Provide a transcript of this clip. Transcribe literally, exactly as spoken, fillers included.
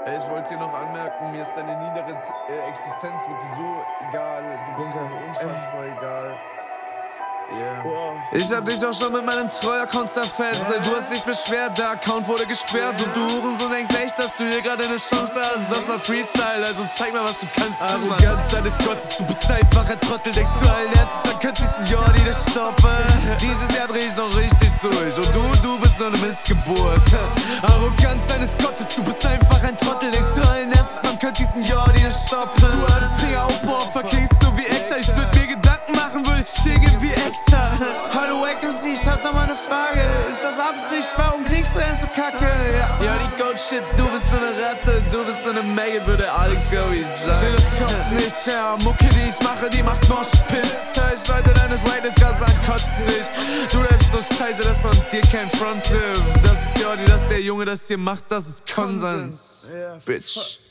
Ey, ich wollte dir noch anmerken, mir ist deine niedere äh, Existenz wirklich so egal. Du bist mir so unfassbar egal. Yeah. Wow. Ich hab dich doch schon mit meinem Treu-Account zerfetzt. Du hast dich beschwert, der Account wurde gesperrt. Und du Hurensohn denkst echt, dass du hier gerade eine Chance hast. Das war Freestyle, also zeig mal, was du kannst. Arroganz deines Gottes, du bist einfach ein Trottel. Denkst du allen erstes, dann könntest du Jordi das stoppen. Dieses Jahr dreh ich noch richtig durch. Und du, du bist nur eine Missgeburt. Arroganz deines Gottes, du bist einfach ein Trottel. Denkst du allen erstes, man könnte diesen Jordi das stoppen. Du alten Finger Aufbauer, klingst so wie Ektar. Ich würd mir Gedanken machen, würde ich klingen wie Ektar. Hallo M C, ich hab da mal ne Frage. Ist das Absicht? Warum klingst du denn so kacke? Ja, ja die Goat Shit, du bist so ne Ratte. Du bist so ne Maggot, würde Alex Goey sagen. Chill, das kommt nicht her. Mucke, die ich mache, die macht Moshpits. Ich Leute deines Waiters ganz ankotzig. Du rappst so scheiße, dass von dir kein Frontlift. Das ist Jordi, das ist der Junge, das hier macht, das ist Konsens. Bitch.